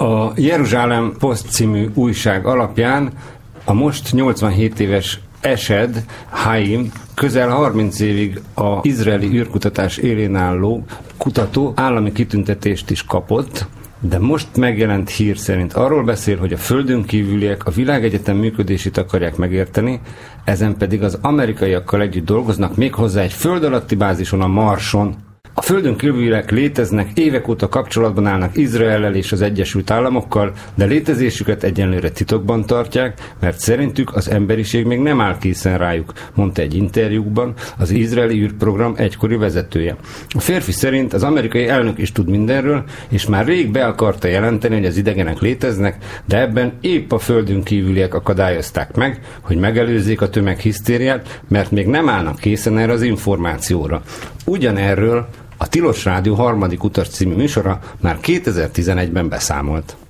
A Jeruzsálem Post című újság alapján a most 87 éves Esed Haim közel 30 évig az izraeli űrkutatás élén álló kutató állami kitüntetést is kapott, de most megjelent hír szerint arról beszél, hogy a Földön kívüliek a világegyetem működését akarják megérteni, ezen pedig az amerikaiakkal együtt dolgoznak, méghozzá egy föld alatti bázison, a Marson. A Földön kívüliek léteznek, évek óta kapcsolatban állnak Izraellel és az Egyesült Államokkal, de létezésüket egyenlőre titokban tartják, mert szerintük az emberiség még nem áll készen rájuk, mondta egy interjúkban az izraeli űrprogram egykori vezetője. A férfi szerint az amerikai elnök is tud mindenről, és már rég be akarta jelenteni, hogy az idegenek léteznek, de ebben épp a Földön kívüliek akadályozták meg, hogy megelőzzék a tömeghisztériát, mert még nem állnak készen erre az információra. Ugyanerről a Tilos Rádió harmadik utas című műsora már 2011-ben beszámolt.